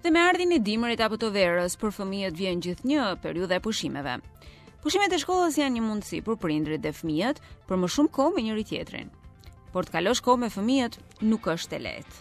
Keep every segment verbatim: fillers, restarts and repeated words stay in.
Dhe me ardhin e dimrit apo të verës, për fëmijët vjen gjithnjë periudha e pushimeve. Pushimet e shkollës janë një mundësi për prindrit dhe fëmijët për më shumë kohë me njëri tjetrin. Por të kalosh kohë me fëmijët nuk është e lehtë.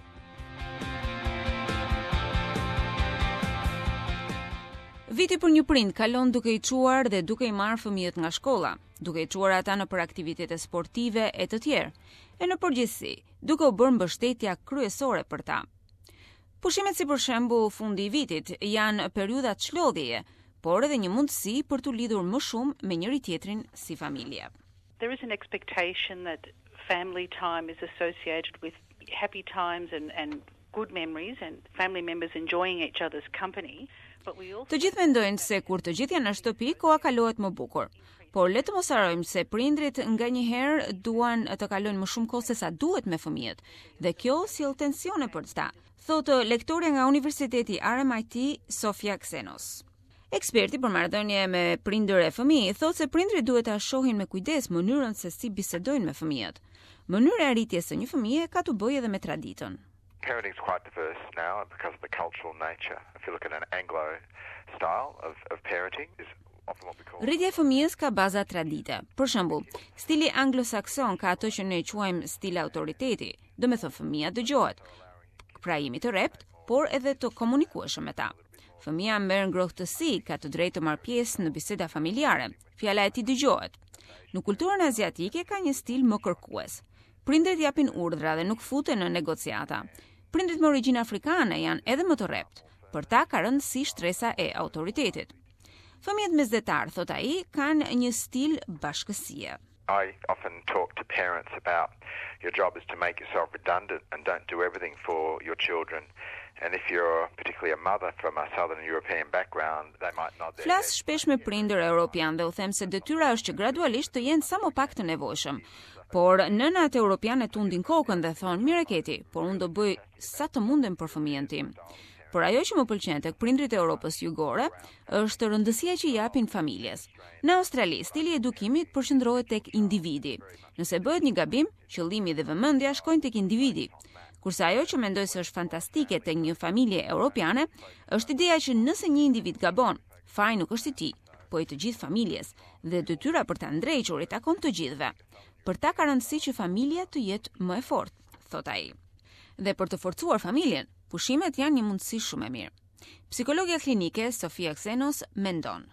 Viti për një prind kalon duke i çuar dhe duke i marrë fëmijët nga shkolla, duke i çuar ata në për aktivitete sportive e të tjerë, e në përgjithësi, duke u bërë mbështetja kryesore për ta. Pushimet, si për shembull fundi i vitit, janë periudha çlodhjeje, por edhe një mundësi për të lidhur më shumë me njëri tjetrin si familje. There is an expectation that family time is associated with happy times and and good memories and family members enjoying each other's company. Të gjithë mendojnë se kur të gjithë janë në shtëpi, koha kalohet më bukur. Por le të mos harrojmë se prindrit nganjëherë duan të kalojnë më shumë kohë se sa duhet me fëmijët, dhe kjo sjell tensione për ta, thotë lektoria nga Universiteti R M I T, Sofia Xenos. Eksperti për marrëdhënie me prindër e fëmijë thotë se prindrit duhet ta shohin me kujdes mënyrën se si bisedojnë me fëmijët. Mënyra e rritjes së një fëmije ka të bëjë edhe me traditën. Parenting is quite diverse now because of the cultural nature. If you look at an Anglo style of, of parenting, is often what we call... Rritja e fëmijës ka baza tradite. Për shembull, stili anglosakson ka ato që ne quajmë stil autoriteti, do me thënë fëmija dëgjohet. Pra jemi të rept, por edhe të komunikueshëm me ta. Fëmija merr ngrohtësi, ka të drejtë të marrë pjesë në biseda familjare. Fjala e tij dëgjohet. Në kulturën aziatike ka një stil më kërkues. Prindrit japin urdhra dhe nuk futen në negociata. Prindrit me origjinë afrikane janë edhe më të rept. Për ta ka rëndësi shtresa e autoritetit. Fëmijët mesdhetar, thot ai, kanë një stil bashkësie. I often talk to parents about your job is to make yourself redundant and don't do everything for your children. And if you're particularly a mother from a southern European background, they might nod their Flas shpesh me prindër europian dhe u them se detyra është që gradualisht të jenë sa më pak të nevojshëm. Por nënat europiane tundin kokën dhe thonë, mire Keti, por unë do bëj sa të mundem për fëmijën tim. Por ajo që më pëlqen tek prindrit e Europës jugore është rëndësia që japin familjes. Në Australi, stili i edukimit përqendrohet tek individi. Nëse bëhet një gabim, qëllimi dhe vëmendja shkojnë tek individi. Kurse ajo që mendoj se është fantastike tek një familje europiane, është ideja që nëse një individ gabon, faji nuk është i tij, po i të gjithë familjes, dhe detyra për ta ndrejtur i takon të gjithëve. Për ta ka rëndësi që familja të jetë më e fortë, thot ai. Dhe për të forcuar familjen, pushimet janë një mundësi shumë e mirë. Psikologja klinike Sofia Xenos mendon.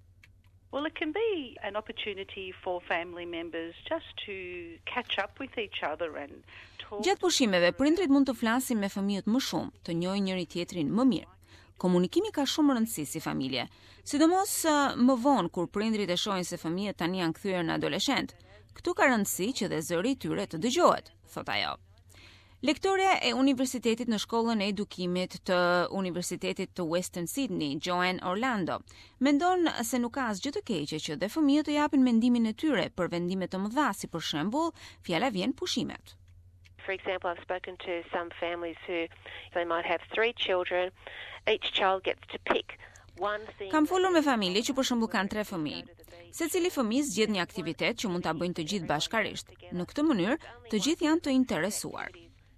Well, it can be an opportunity for family members just to catch up with each other and talk. Gjatë pushimeve, prindrit mund të flasin me fëmijët më shumë, të njohin njëri tjetrin më mirë. Komunikimi ka shumë rëndësi si familje, sidomos më vonë kur prindrit e shohin se fëmijët tani janë kthyer në adoleshent. Këtu ka rëndësi që dhe zëri i tyre të dëgjohet, thot ajo. Lektoria e Universitetit në Shkollën e Edukimit të Universitetit të Western Sydney, Joanne Orlando, mendon se nuk ka asgjë të keqe që dhe fëmijët të japin mendimin e tyre për vendime të mëdha, si për shembull, fjala vjen pushimet. For example, I've spoken to some families who they might have three children, each child gets to pick one thing. Kam folur me familje që për shembull kanë tre fëmijë. Secili fëmijë zgjedh një aktivitet që mund ta bëjnë të gjithë bashkarisht. Në këtë mënyrë, të gjithë janë të interesuar.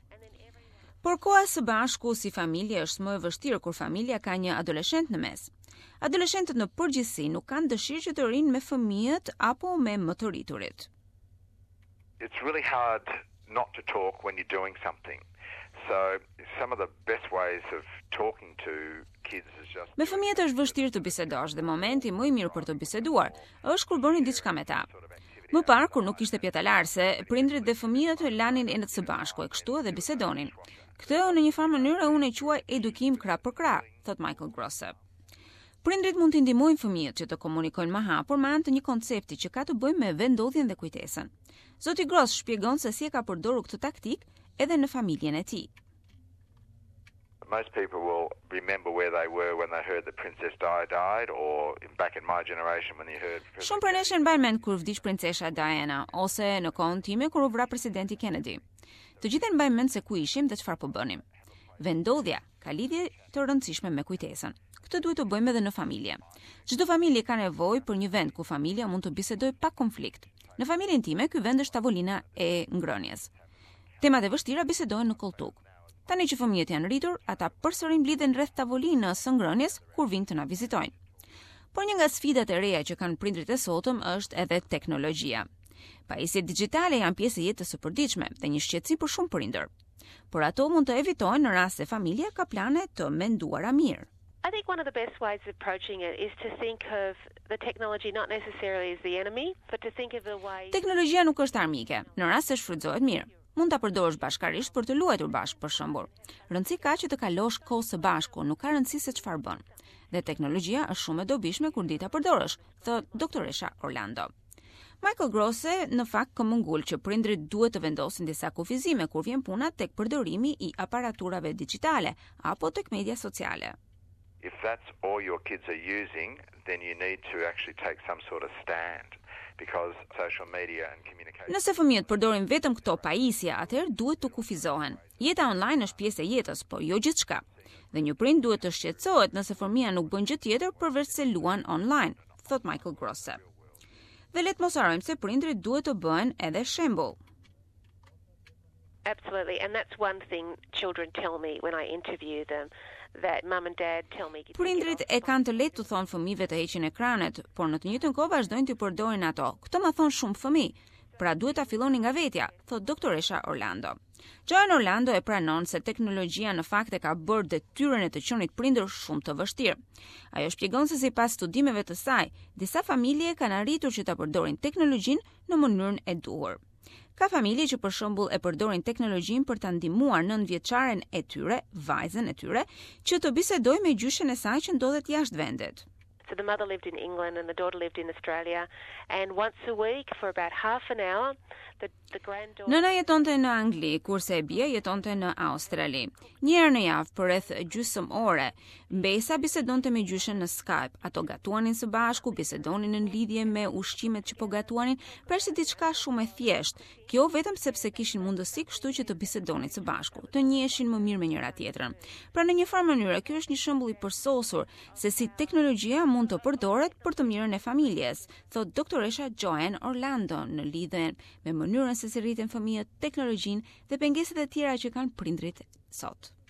Por koha së bashku si familje është më e vështirë kur familja ka një adoleshent në mes. Adoleshentët në përgjithësi nuk kanë dëshirë që të rinë me fëmijët apo me më të rriturit. It's really hard not to talk when you're doing something. So some of the best ways of talking to kids is just Me fëmijët është vështirë të bisedosh dhe momenti më i mirë për të biseduar është kur bëni diçka me ta. Më parë kur nuk ishte pjetalarse, prindrit dhe fëmijët lanin enët së bashku e kështu edhe bisedonin. Këtë në një farë mënyrë unë e quaj edukim krah për krah, thot Michael Grosse. Prindrit mund të ndihmojnë fëmijët që të komunikojnë më hapur me anë të një koncepti që ka të bëjë me vendodhjen dhe kujtesën. Zoti Gross shpjegon se si e ka përdorur këtë taktik edhe në familjen e tij. Most people will remember where they were when they heard the Princess Di died, or in, back in my generation when they heard... Shumë për nesh e mbajnë mend kur vdiq princesha Diana, ose në kohën time kur u vra presidenti Kennedy. Të gjithë e mbajnë mend se ku ishim dhe çfarë po bënim. Vendodhja ka lidhje të rëndësishme me kujtesën. Këtë duhet të bëjmë edhe në familje. Çdo familje ka nevojë për një vend ku familja mund të bisedojë pa konflikt. Në familjen time ky vend është tavolina e ngrënies. Temat e vështira bisedohen në koltuk. Tani që fëmijët janë rritur, ata përsëri mblidhen rreth tavolinës së ngrënies kur vijnë të na vizitojnë. Por një nga sfidat e reja që kanë prindrit e sotëm është edhe teknologjia. Pajisjet digjitale janë pjesë e jetës së përditshme dhe një shqetësim për shumë prindër. Por ato mund të evitojnë në rast se familja ka plane të menduara mirë. I think one of the best ways of approaching it is to think of the technology not necessarily as the enemy, but to think of the way... Teknologjia nuk është armike, në rast se shfrytëzohet mirë. Mund ta përdorësh bashkarisht për të luajtur bashkë për shembull. Rëndësi ka që të kalosh kohë së bashku, nuk ka rëndësi se çfarë bën. Dhe teknologjia është shumë e dobishme kur di ta përdorësh, thot doktoresha Orlando. Michael Grosse në fakt këmbëngul që prindrit duhet të vendosin disa kufizime kur vjen puna tek përdorimi i aparaturave digjitale apo tek media sociale. If that's all your kids are using, then you need to actually take some sort of stand because social media and communication... Nëse fëmijët përdorin vetëm këto pajisje, atëherë duhet të kufizohen. Jeta online është pjesë e jetës, po jo gjithçka. Dhe një prind duhet të shqetësohet nëse fëmia nuk bën gjë tjetër përveç se luan online, thot Michael Grosse. Dhe le të mos harrojmë se prindrit duhet të bëhen edhe shembull. Absolutely, and that's one thing children tell me when I interview them, that mum and dad tell me... Prindrit e kanë të lehtë të thonë fëmijëve të heqin ekranet, por në të njëjtën kohë vazhdojnë të përdorin ato. Këtë ma thon shumë fëmijë, pra duhet ta filloni nga vetja, thot doktoresha Orlando. Joan Orlando e pranon se teknologjia në fakt e ka bërë detyrën e të qenit prindër shumë të vështirë. Ajo shpjegon se sipas studimeve të saj, disa familje kanë arritur që ta përdorin teknologjinë në mënyrën e duhur. Ka familje që për shembull e përdorin teknologjinë për ta ndihmuar nëntëvjeçaren e tyre, vajzën e tyre, që të bisedojë me gjyshen e saj që ndodhet jashtë vendit. So the mother lived in England and the daughter lived in Australia, and once a week for about half an hour the the granddaughter... Nëna jetonte në Angli, kurse e bia jetonte në Australi. Një herë në javë për rreth gjysmë ore, mbesa bisedonte me gjyshen në Skype. Ato gatuanin së bashku, bisedonin në lidhje me ushqimet që po gatuanin, përse diçka shumë e thjeshtë. Kjo vetëm sepse kishin mundësi kështu që të bisedonin së bashku, të njiheshin më mirë me njëra tjetrën. Pra në një farë mënyrë, ky është një shembull i përsosur se si teknologjia mund të përdoret për të mirën e familjes, thot doktoresha Joan Orlando në lidhje me mënyrën se si rriten fëmijët, teknologjinë dhe pengesat e tjera që kanë prindrit sot.